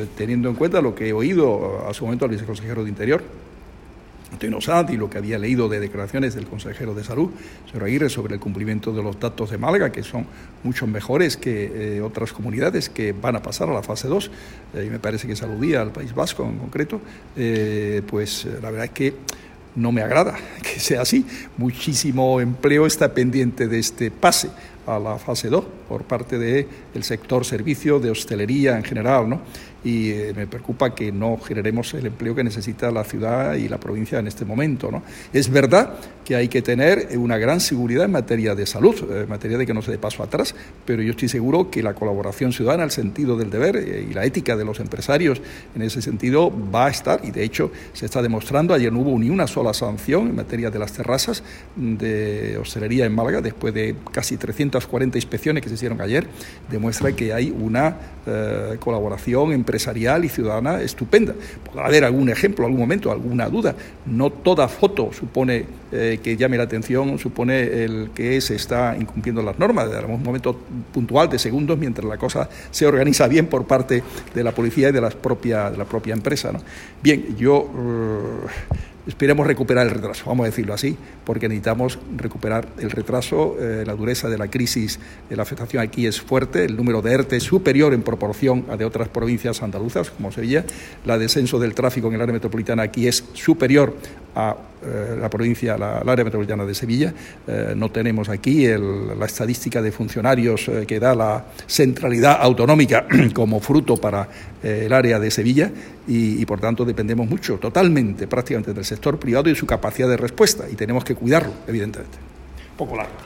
teniendo en cuenta lo que he oído a su momento al viceconsejero de Interior, Antonio Sanz, y lo que había leído de declaraciones del consejero de Salud, señor Aguirre, sobre el cumplimiento de los datos de Málaga, que son mucho mejores que otras comunidades que van a pasar a la fase 2, y me parece que se aludía al País Vasco en concreto, pues la verdad es que no me agrada que sea así. Muchísimo empleo está pendiente de este pase a la fase 2 por parte del sector servicio, de hostelería en general, ¿no? Y me preocupa que no generemos el empleo que necesita la ciudad y la provincia en este momento, ¿no? Es verdad que hay que tener una gran seguridad en materia de salud, en materia de que no se dé paso atrás, pero yo estoy seguro que la colaboración ciudadana, el sentido del deber y la ética de los empresarios en ese sentido va a estar, y de hecho se está demostrando. Ayer no hubo ni una sola sanción en materia de las terrazas de hostelería en Málaga, después de casi 340 inspecciones que se hicieron ayer. Demuestra que hay una colaboración empresarial y ciudadana estupenda. Podrá haber algún ejemplo, algún momento, alguna duda. No toda foto supone que llame la atención, supone el que se está incumpliendo las normas. En un momento puntual de segundos, mientras la cosa se organiza bien por parte de la policía y de la propia empresa, ¿no? Bien, yo esperemos recuperar el retraso, vamos a decirlo así, porque necesitamos recuperar el retraso. La dureza de la crisis, la afectación aquí es fuerte, el número de ERTE es superior en proporción a de otras provincias andaluzas, como Sevilla. La descenso del tráfico en el área metropolitana aquí es superior a la provincia, la área metropolitana de Sevilla. No tenemos aquí la estadística de funcionarios que da la centralidad autonómica como fruto para el área de Sevilla, y por tanto dependemos mucho, totalmente, prácticamente del sector privado y su capacidad de respuesta, y tenemos que cuidarlo, evidentemente. Un poco largo.